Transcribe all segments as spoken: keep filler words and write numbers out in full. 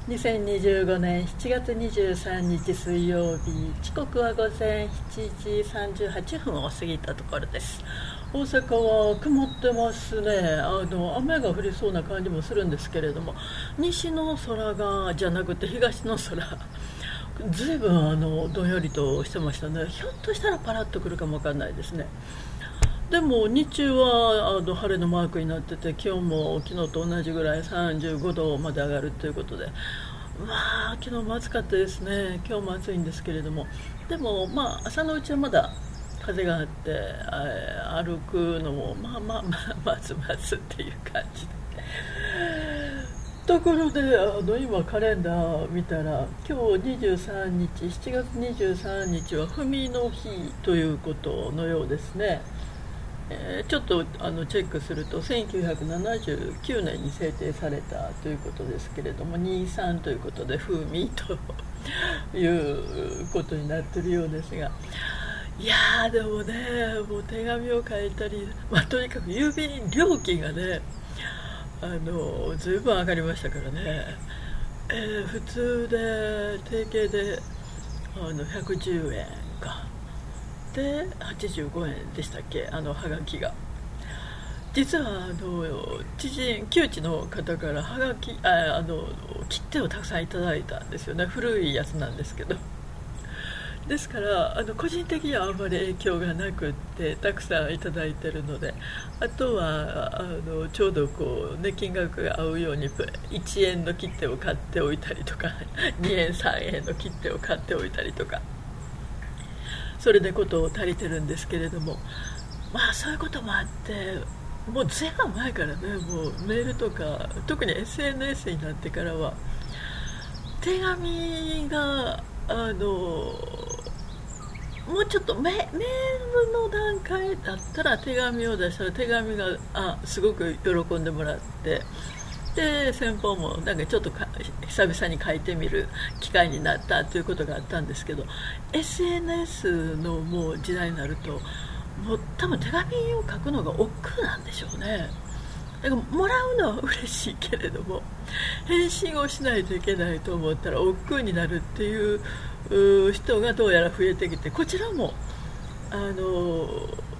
にせんにじゅうごねんしちがつにじゅうさんにち水曜日、時刻は午前しちじさんじゅうはっぷんを過ぎたところです。大阪は曇ってますね。あの雨が降りそうな感じもするんですけれども、西の空がじゃなくて東の空、ずいぶんあのどんよりとしてましたね。ひょっとしたらパラッと来るかもわかんないですね。でも日中はあの晴れのマークになってて、気温も昨日と同じぐらいさんじゅうごどまで上がるということで、まあ昨日も暑かったですね。今日も暑いんですけれども、でもまあ朝のうちはまだ風があって歩くのもまあまあまあまずまずっていう感じで、ところであの今カレンダー見たら、今日にじゅうさんにちしちがつにじゅうさんにちは文の日ということのようですね。えー、ちょっとあのチェックするとせんきゅうひゃくななじゅうきゅうねんに制定されたということですけれども、にじゅうさんということで風味ということになっているようですが、いやーでもね、もう手紙を書いたり、まあ、とにかく郵便料金がね、あのずいぶん上がりましたからね、えー、普通で定型であのひゃくじゅうえんかではちじゅうごえんでしたっけ、あのハガキが。実はあの知人旧知の方からハガキああの切手をたくさんいただいたんですよね。古いやつなんですけど、ですからあの個人的にはあんまり影響がなくって、たくさんいただいているので、あとはあのちょうどこう、ね、金額が合うようにいちえんの切手を買っておいたりとかにえんさんえんの切手を買っておいたりとか、それでことを足りてるんですけれども、まあそういうこともあって、もうずいぶん前からね、もうメールとか特に エスエヌエス になってからは手紙があのもうちょっと メ, メールの段階だったら、手紙を出したら手紙があすごく喜んでもらって、で先方もなんかちょっとか久々に書いてみる機会になったということがあったんですけど、 エスエヌエス のもう時代になると、もう多分手紙を書くのが億劫なんでしょうね。だからもらうのは嬉しいけれども、返信をしないといけないと思ったら億劫になるっていう人がどうやら増えてきて、こちらもあの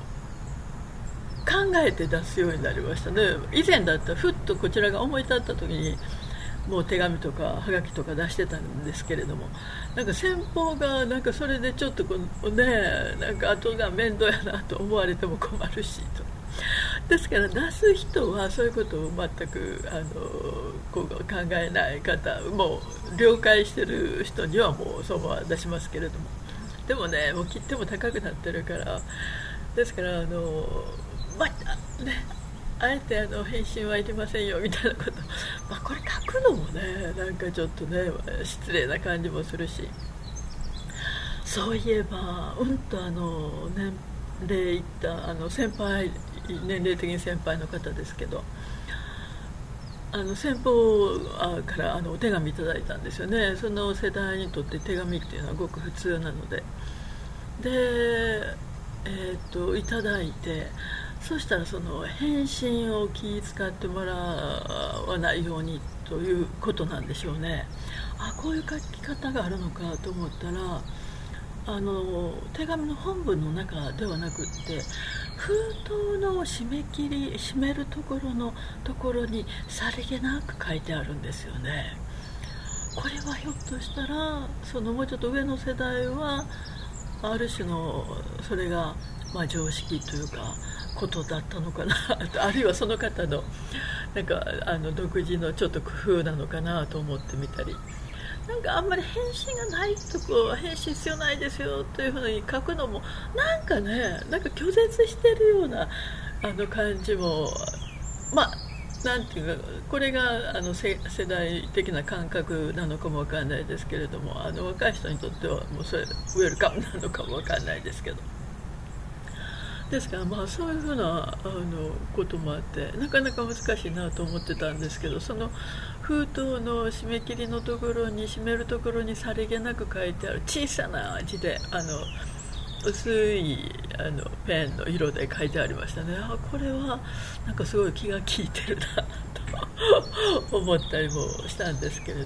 考えて出すようになりましたね。以前だったらふっとこちらが思い立った時にもう手紙とかはがきとか出してたんですけれども、なんか先方がなんかそれでちょっとこうね、なんか後が面倒やなと思われても困るしと。ですから出す人はそういうことを全くあのこう考えない方、もう了解してる人にはもうそのまま出しますけれども、でもね、もう切っても高くなってるから、ですからあのまあね、あえてあの返信はいりませんよみたいなこと、まあ、これ書くのもね、なんかちょっとね失礼な感じもするし、そういえばうんとあの年齢いったあの先輩、年齢的に先輩の方ですけど、あの先方からあのお手紙いただいたんですよね。その世代にとって手紙っていうのはごく普通なので、で、えー、といただいて、そしたらその返信を気遣ってもらわないようにということなんでしょうね。あ、こういう書き方があるのかと思ったら、あの手紙の本文の中ではなくって、封筒の締め切り締めるところのところにさりげなく書いてあるんですよね。これはひょっとしたらそのもうちょっと上の世代はある種のそれがまあ常識というかことだったのかなあるいはその方のなんかあの独自のちょっと工夫なのかなと思ってみたり、なんかあんまり返信がないとこ返信必要ないですよというふうに書くのもなんかね、なんか拒絶してるようなあの感じも、まあなんていうか、これがあの世代的な感覚なのかもわからないですけれども、あの若い人にとってはもうそれウェルカムなのかもわからないですけど、ですからまあそういうふうなあのこともあって、なかなか難しいなと思ってたんですけど、その封筒の締め切りのところに締めるところにさりげなく書いてある小さな字で、あの薄いあのペンの色で書いてありましたね。あ、これはなんかすごい気が利いてるなと思ったりもしたんですけれども、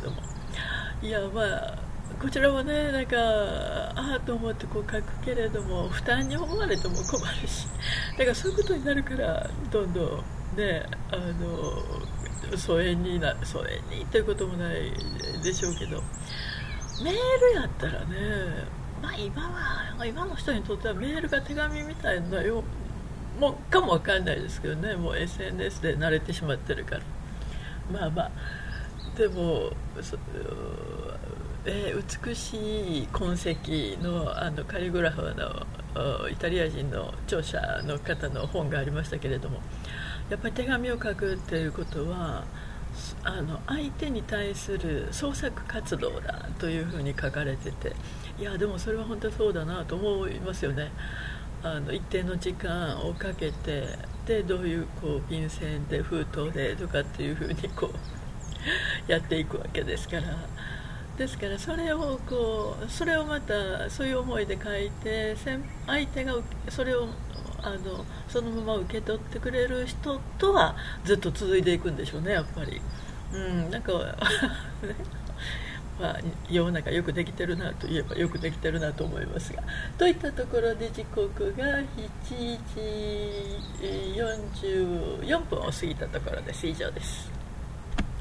いやまあこちらもねなんかああと思ってこう書くけれども負担に思われても困るし、だからそういうことになるからどんどんねあの疎遠にな疎遠にということもないでしょうけど、メールやったらね、まあ今は今の人にとってはメールが手紙みたいなよもかもわかんないですけどね、もう エスエヌエス で慣れてしまってるから、まあまあでもえー、美しい痕跡 の, あのカリグラフのイタリア人の著者の方の本がありましたけれども、やっぱり手紙を書くっていうことはあの相手に対する創作活動だというふうに書かれてて、いやでもそれは本当にそうだなと思いますよね。あの一定の時間をかけてでどういうこう便箋で封筒でとかっていうふうにこうやっていくわけですから。ですからそれをこうそれをまたそういう思いで書いて相手がそれをあのそのまま受け取ってくれる人とはずっと続いていくんでしょうね、やっぱり。うん、なんかまあ、世の中よくできてるなといえばよくできてるなと思いますが、といったところで時刻がしちじよんじゅうよんぷんを過ぎたところです。以上です。